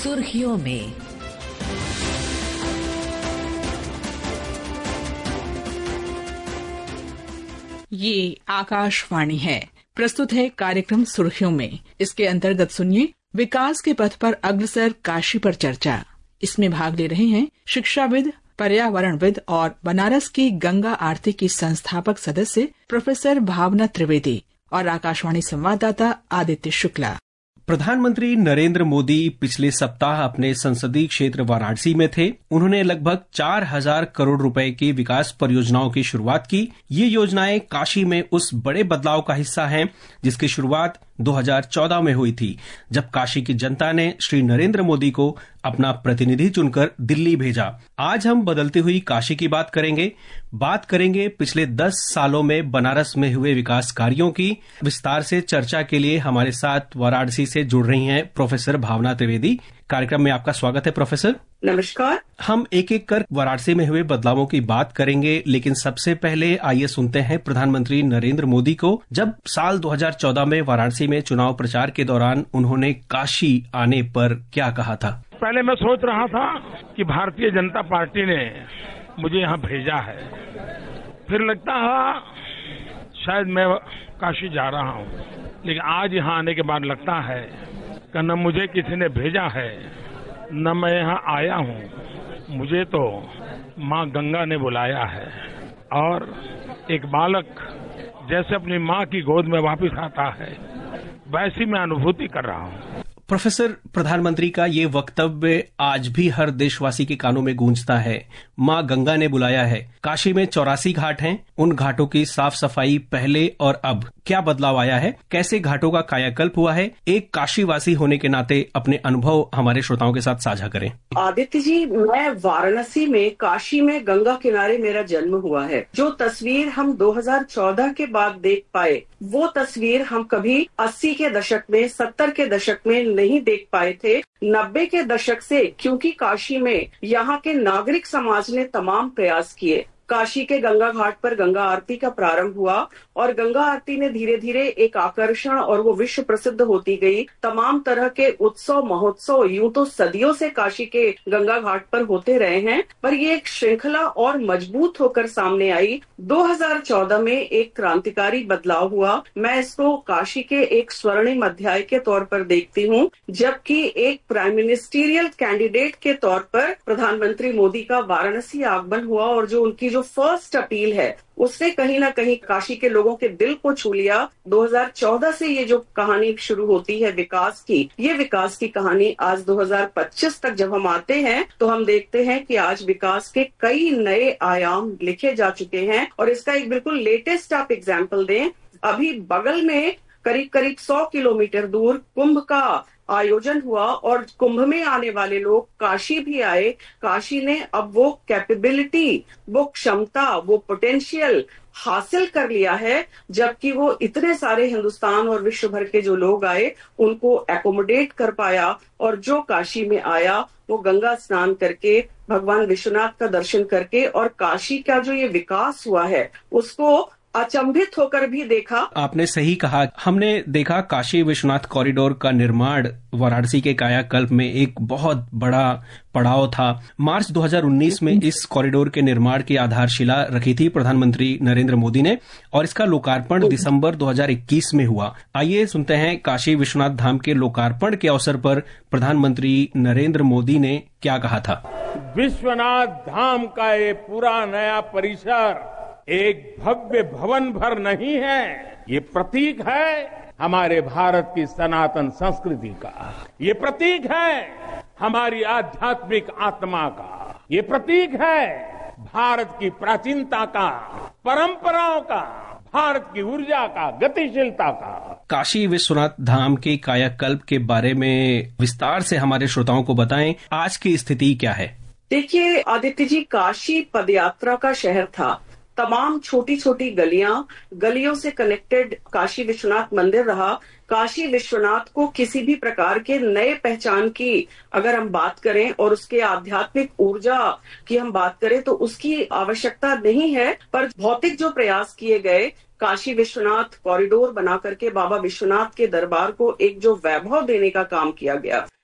सुर्खियों में। ये आकाशवाणी है। प्रस्तुत है कार्यक्रम सुर्खियों में। इसके अंतर्गत सुनिए विकास के पथ पर अग्रसर काशी पर चर्चा। इसमें भाग ले रहे हैं शिक्षाविद, पर्यावरणविद और बनारस की गंगा आरती की संस्थापक सदस्य प्रोफेसर भावना त्रिवेदी और आकाशवाणी संवाददाता आदित्य शुक्ला। प्रधानमंत्री नरेंद्र मोदी पिछले सप्ताह अपने संसदीय क्षेत्र वाराणसी में थे। उन्होंने लगभग 4,000 करोड़ रुपए की विकास परियोजनाओं की शुरुआत की। ये योजनाएं काशी में उस बड़े बदलाव का हिस्सा हैं जिसकी शुरुआत 2014 में हुई थी, जब काशी की जनता ने श्री नरेंद्र मोदी को अपना प्रतिनिधि चुनकर दिल्ली भेजा। आज हम बदलती हुई काशी की बात करेंगे पिछले 10 सालों में बनारस में हुए विकास कार्यों की। विस्तार से चर्चा के लिए हमारे साथ वाराणसी से जुड़ रही हैं प्रोफेसर भावना त्रिवेदी। कार्यक्रम में आपका स्वागत है प्रोफेसर। नमस्कार। हम एक एक कर वाराणसी में हुए बदलावों की बात करेंगे, लेकिन सबसे पहले आइए सुनते हैं प्रधानमंत्री नरेंद्र मोदी को। जब साल 2014 में वाराणसी में चुनाव प्रचार के दौरान उन्होंने काशी आने पर क्या कहा था? पहले मैं सोच रहा था कि भारतीय जनता पार्टी ने मुझे यहाँ भेजा है, फिर लगता है शायद मैं काशी जा रहा हूँ, लेकिन आज यहाँ आने के बाद लगता है कि न मुझे किसी ने भेजा है न मैं यहाँ आया हूँ, मुझे तो माँ गंगा ने बुलाया है। और एक बालक जैसे अपनी माँ की गोद में वापस आता है, वैसी मैं अनुभूति कर रहा हूँ। प्रोफेसर, प्रधानमंत्री का ये वक्तव्य आज भी हर देशवासी के कानों में गूंजता है। माँ गंगा ने बुलाया है। काशी में 84 घाट हैं। उन घाटों की साफ सफाई पहले और अब क्या बदलाव आया है? कैसे घाटों का कायाकल्प हुआ है? एक काशीवासी होने के नाते अपने अनुभव हमारे श्रोताओं के साथ साझा करें। आदित्य जी, मैं वाराणसी में काशी में गंगा किनारे मेरा जन्म हुआ है। जो तस्वीर हम 2014 के बाद देख पाए, वो तस्वीर हम कभी 80 के दशक में, 70 के दशक में नहीं देख पाए थे। 90 के दशक से, क्योंकि काशी में यहाँ के नागरिक समाज ने तमाम प्रयास किए। काशी के गंगा घाट पर गंगा आरती का प्रारंभ हुआ और गंगा आरती ने धीरे धीरे एक आकर्षण और वो विश्व प्रसिद्ध होती गई। तमाम तरह के उत्सव महोत्सव यूं तो सदियों से काशी के गंगा घाट पर होते रहे हैं, पर ये एक श्रृंखला और मजबूत होकर सामने आई। 2014 में एक क्रांतिकारी बदलाव हुआ। मैं इसको काशी के एक स्वर्णिम अध्याय के तौर पर देखती हूँ, जबकि एक प्राइम मिनिस्टीरियल कैंडिडेट के तौर पर प्रधानमंत्री मोदी का वाराणसी आगमन हुआ और जो उनकी जो फर्स्ट अपील है उसने कहीं ना कहीं काशी के लोगों के दिल को छू लिया। 2014 से ये जो कहानी शुरू होती है विकास की, ये विकास की कहानी आज 2025 तक जब हम आते हैं तो हम देखते हैं कि आज विकास के कई नए आयाम लिखे जा चुके हैं। और इसका एक बिल्कुल लेटेस्ट आप एग्जाम्पल दें, अभी बगल में करीब करीब 100 किलोमीटर दूर कुंभ का आयोजन हुआ और कुंभ में आने वाले लोग काशी भी आए। काशी ने अब वो कैपेबिलिटी, वो क्षमता, वो पोटेंशियल हासिल कर लिया है, जबकि वो इतने सारे हिंदुस्तान और विश्व भर के जो लोग आए उनको एकोमोडेट कर पाया। और जो काशी में आया वो गंगा स्नान करके, भगवान विश्वनाथ का दर्शन करके और काशी का जो ये विकास हुआ है उसको अचंभित होकर भी देखा। आपने सही कहा। हमने देखा काशी विश्वनाथ कॉरिडोर का निर्माण वाराणसी के कायाकल्प में एक बहुत बड़ा पड़ाव था। मार्च 2019 में इस कॉरिडोर के निर्माण की आधारशिला रखी थी प्रधानमंत्री नरेंद्र मोदी ने और इसका लोकार्पण दिसंबर 2021 में हुआ। आइए सुनते हैं काशी विश्वनाथ धाम के लोकार्पण के अवसर पर प्रधानमंत्री नरेंद्र मोदी ने क्या कहा था। विश्वनाथ धाम का ये पूरा नया परिसर एक भव्य भवन भर नहीं है, ये प्रतीक है हमारे भारत की सनातन संस्कृति का, ये प्रतीक है हमारी आध्यात्मिक आत्मा का, ये प्रतीक है भारत की प्राचीनता का, परंपराओं का, भारत की ऊर्जा का, गतिशीलता का। काशी विश्वनाथ धाम के कायाकल्प के बारे में विस्तार से हमारे श्रोताओं को बताएं, आज की स्थिति क्या है? देखिए आदित्य जी, काशी पदयात्रा का शहर था। तमाम छोटी छोटी गलियों से कनेक्टेड काशी विश्वनाथ मंदिर रहा। काशी विश्वनाथ को किसी भी प्रकार के नए पहचान की अगर हम बात करें और उसके आध्यात्मिक ऊर्जा की हम बात करें तो उसकी आवश्यकता नहीं है, पर भौतिक जो प्रयास किए गए, काशी विश्वनाथ कॉरिडोर बना करके बाबा विश्वनाथ के दरबार को एक जो वैभव देने का काम किया गया,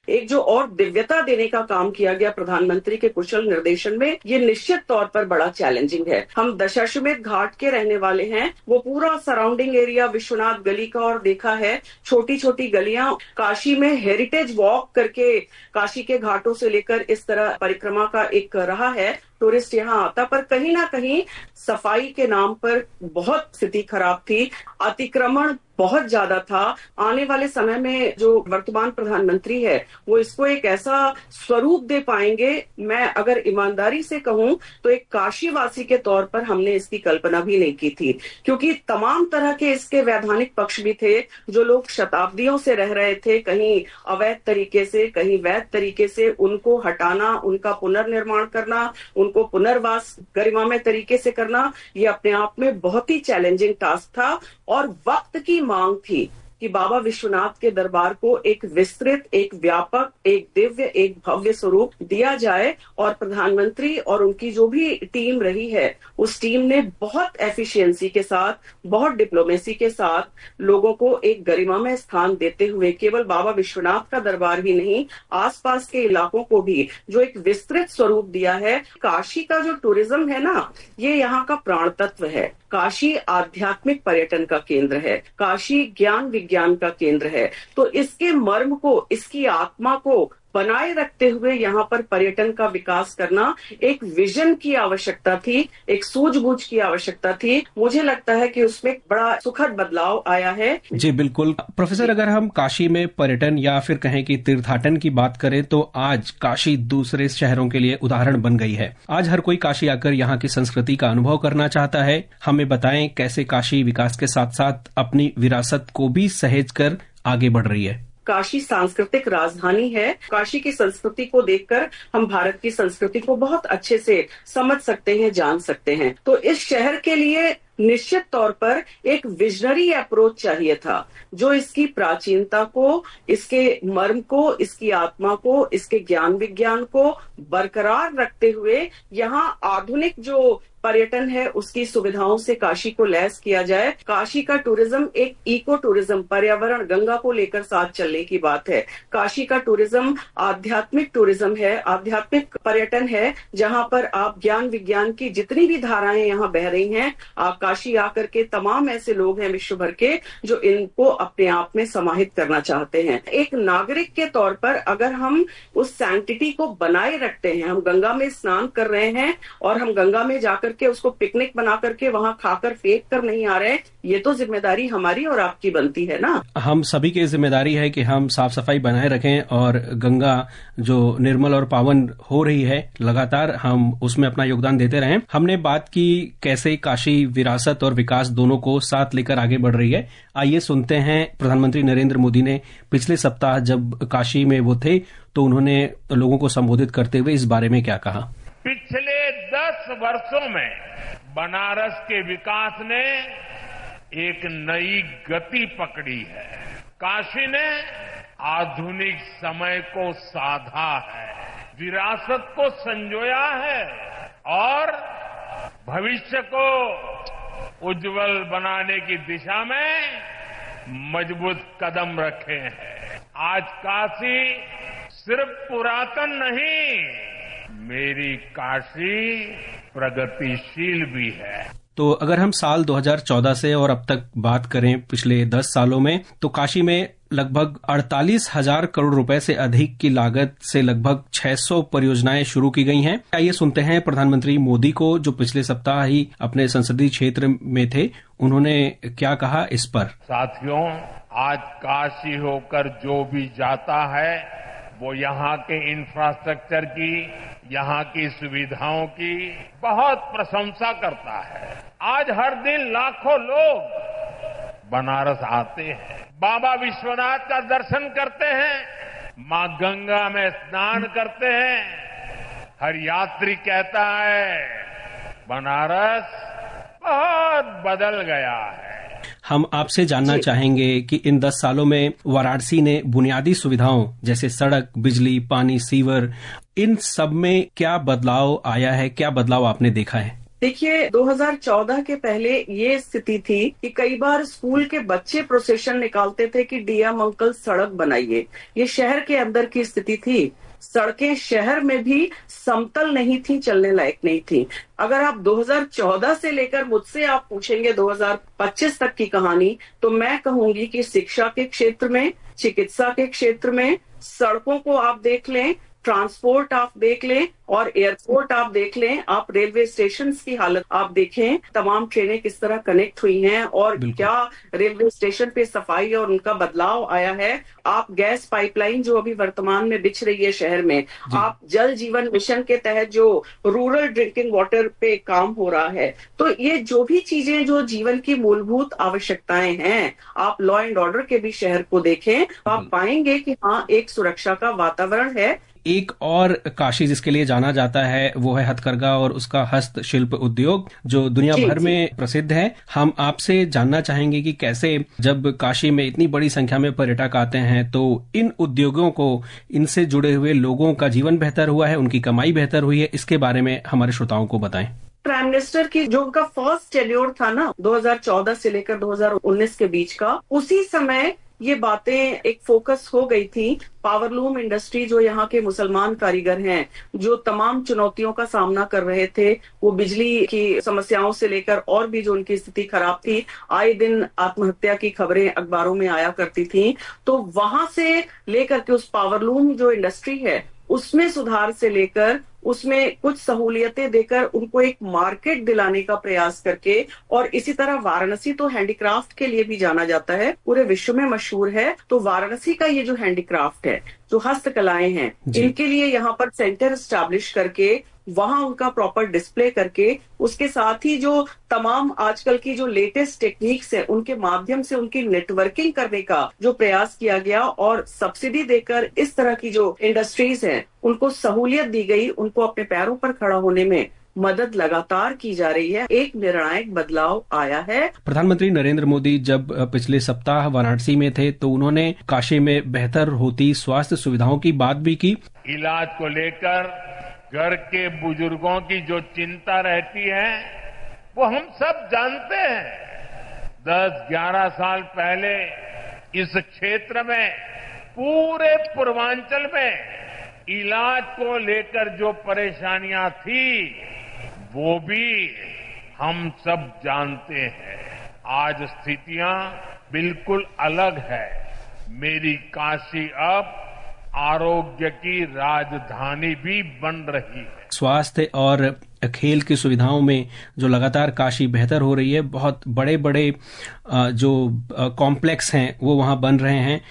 एक जो और दिव्यता देने का काम किया गया प्रधानमंत्री के कुशल निर्देशन में, ये निश्चित तौर पर बड़ा चैलेंजिंग है। हम दशाश्वमेध घाट के रहने वाले हैं, वो पूरा सराउंडिंग एरिया विश्वनाथ गली का और देखा है, छोटी छोटी गलियां, काशी में हेरिटेज वॉक करके काशी के घाटों से लेकर इस तरह परिक्रमा का एक रहा है, टूरिस्ट यहाँ आता, पर कहीं ना कहीं सफाई के नाम पर बहुत स्थिति खराब थी, अतिक्रमण बहुत ज्यादा था। आने वाले समय में जो वर्तमान प्रधानमंत्री है वो इसको एक ऐसा स्वरूप दे पाएंगे, मैं अगर ईमानदारी से कहूं तो एक काशीवासी के तौर पर हमने इसकी कल्पना भी नहीं की थी, क्योंकि तमाम तरह के इसके वैधानिक पक्ष भी थे। जो लोग शताब्दियों से रह रहे थे कहीं अवैध तरीके से, कहीं वैध तरीके से, उनको हटाना, उनका पुनर्निर्माण करना, उनको पुनर्वास गरिमामय तरीके से करना, ये अपने आप में बहुत ही चैलेंजिंग टास्क था। और वक्त की मांग थी कि बाबा विश्वनाथ के दरबार को एक विस्तृत, एक व्यापक, एक दिव्य, एक भव्य स्वरूप दिया जाए। और प्रधानमंत्री और उनकी जो भी टीम रही है, उस टीम ने बहुत एफिशिएंसी के साथ, बहुत डिप्लोमेसी के साथ लोगों को एक गरिमामय स्थान देते हुए केवल बाबा विश्वनाथ का दरबार ही नहीं, आसपास के इलाकों को भी जो एक विस्तृत स्वरूप दिया है। काशी का जो टूरिज्म है ना, ये यहाँ का प्राण तत्व है। काशी आध्यात्मिक पर्यटन का केंद्र है, काशी ज्ञान विज्ञान का केंद्र है। तो इसके मर्म को, इसकी आत्मा को बनाए रखते हुए यहाँ पर पर्यटन का विकास करना एक विजन की आवश्यकता थी, एक सूझबूझ की आवश्यकता थी। मुझे लगता है कि उसमें बड़ा सुखद बदलाव आया है। जी बिल्कुल। प्रोफेसर, अगर हम काशी में पर्यटन या फिर कहें कि तीर्थाटन की बात करें तो आज काशी दूसरे शहरों के लिए उदाहरण बन गई है। आज हर कोई काशी आकर यहाँ की संस्कृति का अनुभव करना चाहता है। हमें बताएं कैसे काशी विकास के साथ साथ अपनी विरासत को भी सहेज कर आगे बढ़ रही है। काशी सांस्कृतिक राजधानी है। काशी की संस्कृति को देखकर हम भारत की संस्कृति को बहुत अच्छे से समझ सकते हैं, जान सकते हैं। तो इस शहर के लिए निश्चित तौर पर एक विजनरी अप्रोच चाहिए था, जो इसकी प्राचीनता को, इसके मर्म को, इसकी आत्मा को, इसके ज्ञान विज्ञान को बरकरार रखते हुए यहाँ आधुनिक जो पर्यटन है उसकी सुविधाओं से काशी को लैस किया जाए। काशी का टूरिज्म एक इको टूरिज्म, पर्यावरण, गंगा को लेकर साथ चलने की बात है। काशी का टूरिज्म आध्यात्मिक टूरिज्म है, आध्यात्मिक पर्यटन है, जहाँ पर आप ज्ञान विज्ञान की जितनी भी धाराएं यहाँ बह रही हैं, आप काशी आकर के तमाम ऐसे लोग हैं विश्व भर के जो इनको अपने आप में समाहित करना चाहते हैं। एक नागरिक के तौर पर अगर हम उस सैंक्टिटी को बनाए रखते हैं, हम गंगा में स्नान कर रहे हैं और हम गंगा में जाकर के उसको पिकनिक बना करके वहां खाकर फेंक कर नहीं आ रहे, ये तो जिम्मेदारी हमारी और आपकी बनती है ना। हम सभी की जिम्मेदारी है कि हम साफ सफाई बनाए रखें और गंगा जो निर्मल और पावन हो रही है लगातार, हम उसमें अपना योगदान देते रहें। हमने बात की कैसे काशी विरासत और विकास दोनों को साथ लेकर आगे बढ़ रही है। आइए सुनते हैं प्रधानमंत्री नरेंद्र मोदी ने पिछले सप्ताह जब काशी में वो थे तो उन्होंने लोगों को संबोधित करते हुए इस बारे में क्या कहा। पिछले 10 वर्षों में बनारस के विकास ने एक नई गति पकड़ी है। काशी ने आधुनिक समय को साधा है, विरासत को संजोया है और भविष्य को उज्जवल बनाने की दिशा में मजबूत कदम रखे हैं। आज काशी सिर्फ पुरातन नहीं, मेरी काशी प्रगतिशील भी है। तो अगर हम साल 2014 से और अब तक बात करें पिछले 10 सालों में, तो काशी में लगभग 48,000 करोड़ रुपए से अधिक की लागत से लगभग 600 परियोजनाएं शुरू की गई हैं। आइए सुनते हैं प्रधानमंत्री मोदी को, जो पिछले सप्ताह ही अपने संसदीय क्षेत्र में थे, उन्होंने क्या कहा इस पर। साथियों, आज काशी होकर जो भी जाता है वो यहाँ के इंफ्रास्ट्रक्चर की, यहाँ की सुविधाओं की बहुत प्रशंसा करता है। आज हर दिन लाखों लोग बनारस आते हैं, बाबा विश्वनाथ का दर्शन करते हैं, माँ गंगा में स्नान करते हैं। हर यात्री कहता है बनारस बहुत बदल गया है। हम आपसे जानना चाहेंगे कि इन 10 सालों में वाराणसी ने बुनियादी सुविधाओं जैसे सड़क, बिजली, पानी, सीवर, इन सब में क्या बदलाव आया है, क्या बदलाव आपने देखा है। देखिए 2014 के पहले ये स्थिति थी कि कई बार स्कूल के बच्चे प्रोसेशन निकालते थे कि डीएम अंकल सड़क बनाइए। ये शहर के अंदर की स्थिति थी। सड़कें शहर में भी समतल नहीं थी, चलने लायक नहीं थी। अगर आप 2014 से लेकर मुझसे आप पूछेंगे 2025 तक की कहानी, तो मैं कहूंगी कि शिक्षा के क्षेत्र में, चिकित्सा के क्षेत्र में, सड़कों को आप देख लें, ट्रांसपोर्ट आप देख लें और एयरपोर्ट आप देख लें, आप रेलवे स्टेशन की हालत आप देखें, तमाम ट्रेनें किस तरह कनेक्ट हुई हैं और क्या रेलवे स्टेशन पे सफाई और उनका बदलाव आया है। आप गैस पाइपलाइन जो अभी वर्तमान में बिछ रही है शहर में, आप जल जीवन मिशन के तहत जो रूरल ड्रिंकिंग वाटर पे काम हो रहा है, तो ये जो भी चीजें जो जीवन की मूलभूत आवश्यकताएं हैं, आप लॉ एंड ऑर्डर के भी शहर को देखें तो आप पाएंगे कि हाँ, एक सुरक्षा का वातावरण है। एक और काशी जिसके लिए जाना जाता है वो है हथकरघा और उसका हस्तशिल्प उद्योग, जो दुनिया भर में प्रसिद्ध है। हम आपसे जानना चाहेंगे कि कैसे जब काशी में इतनी बड़ी संख्या में पर्यटक आते हैं तो इन उद्योगों को, इनसे जुड़े हुए लोगों का जीवन बेहतर हुआ है, उनकी कमाई बेहतर हुई है, इसके बारे में हमारे श्रोताओं को बताएं। प्राइम मिनिस्टर की जो उनका फर्स्ट टेन्योर था ना 2014 से लेकर 2019 के बीच का, उसी समय ये बातें एक फोकस हो गई थी। पावरलूम इंडस्ट्री जो यहाँ के मुसलमान कारीगर हैं, जो तमाम चुनौतियों का सामना कर रहे थे, वो बिजली की समस्याओं से लेकर और भी जो उनकी स्थिति खराब थी, आए दिन आत्महत्या की खबरें अखबारों में आया करती थी। तो वहां से लेकर के उस पावरलूम जो इंडस्ट्री है उसमें सुधार से लेकर उसमें कुछ सहूलियतें देकर उनको एक मार्केट दिलाने का प्रयास करके, और इसी तरह वाराणसी तो हैंडीक्राफ्ट के लिए भी जाना जाता है, पूरे विश्व में मशहूर है। तो वाराणसी का ये जो हैंडीक्राफ्ट है, जो हस्तकलाएं हैं, इनके लिए यहाँ पर सेंटर एस्टैब्लिश करके वहां उनका प्रॉपर डिस्प्ले करके, उसके साथ ही जो तमाम आजकल की जो लेटेस्ट टेक्निक्स है उनके माध्यम से उनकी नेटवर्किंग करने का जो प्रयास किया गया और सब्सिडी देकर इस तरह की जो इंडस्ट्रीज हैं उनको सहूलियत दी गई, उनको अपने पैरों पर खड़ा होने में मदद लगातार की जा रही है। एक निर्णायक बदलाव आया है। प्रधानमंत्री नरेंद्र मोदी जब पिछले सप्ताह वाराणसी में थे तो उन्होंने काशी में बेहतर होती स्वास्थ्य सुविधाओं की बात भी की। इलाज को लेकर घर के बुजुर्गों की जो चिंता रहती है वो हम सब जानते हैं। 10-11 साल पहले इस क्षेत्र में, पूरे पूर्वांचल में इलाज को लेकर जो परेशानियां थी वो भी हम सब जानते हैं। आज स्थितियां बिल्कुल अलग है। मेरी काशी अब आरोग्य की राजधानी भी बन रही है। स्वास्थ्य और खेल की सुविधाओं में जो लगातार काशी बेहतर हो रही है, बहुत बड़े बड़े जो कॉम्प्लेक्स हैं वो वहां बन रहे हैं।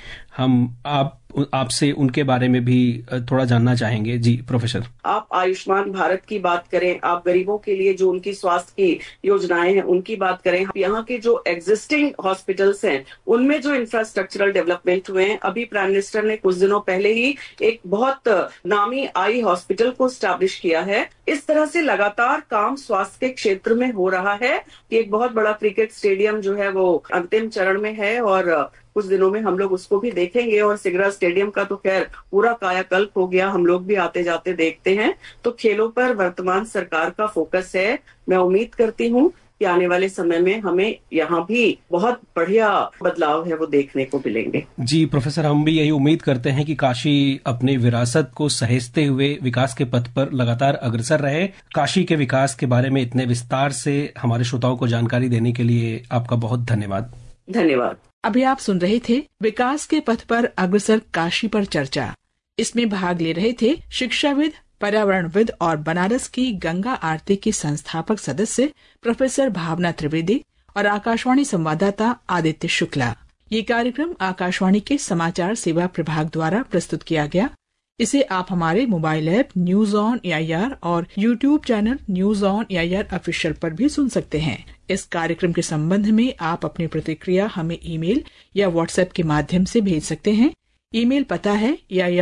हम आपसे उनके बारे में भी थोड़ा जानना चाहेंगे। जी प्रोफेसर। आप आयुष्मान भारत की बात करें, आप गरीबों के लिए जो उनकी स्वास्थ्य की योजनाएं हैं उनकी बात करें, यहाँ के जो एग्जिस्टिंग हॉस्पिटल्स हैं उनमें जो इंफ्रास्ट्रक्चरल डेवलपमेंट हुए हैं। अभी प्राइम मिनिस्टर ने कुछ दिनों पहले ही एक बहुत नामी आई हॉस्पिटल को स्टैब्लिश किया है। इस तरह से लगातार काम स्वास्थ्य के क्षेत्र में हो रहा है। एक बहुत बड़ा क्रिकेट स्टेडियम जो है वो अंतिम चरण में है और कुछ दिनों में हम लोग उसको भी देखेंगे। और सिगरा स्टेडियम का तो खैर पूरा कायाकल्प हो गया, हम लोग भी आते जाते देखते हैं। तो खेलों पर वर्तमान सरकार का फोकस है। मैं उम्मीद करती हूँ कि आने वाले समय में हमें यहाँ भी बहुत बढ़िया बदलाव है वो देखने को मिलेंगे। जी प्रोफेसर, हम भी यही उम्मीद करते हैं कि काशी अपनी विरासत को सहेजते हुए विकास के पथ पर लगातार अग्रसर रहे। काशी के विकास के बारे में इतने विस्तार से हमारे श्रोताओं को जानकारी देने के लिए आपका बहुत धन्यवाद। धन्यवाद। अभी आप सुन रहे थे विकास के पथ पर अग्रसर काशी पर चर्चा। इसमें भाग ले रहे थे शिक्षाविद, पर्यावरणविद और बनारस की गंगा आरती की संस्थापक सदस्य प्रोफेसर भावना त्रिवेदी और आकाशवाणी संवाददाता आदित्य शुक्ला। ये कार्यक्रम आकाशवाणी के समाचार सेवा प्रभाग द्वारा प्रस्तुत किया गया। इसे आप हमारे mobile app news on AIR और YouTube channel news on AIR official पर भी सुन सकते हैं। इस कार्यक्रम के संबंध में आप अपनी प्रतिक्रिया हमें ईमेल या व्हाट्सएप के माध्यम से भेज सकते हैं। ईमेल पता है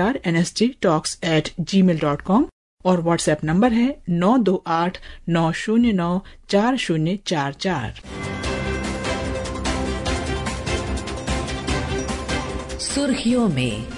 airnsttalks@gmail.com और व्हाट्सएप नंबर है 9289094044। सुर्खियों में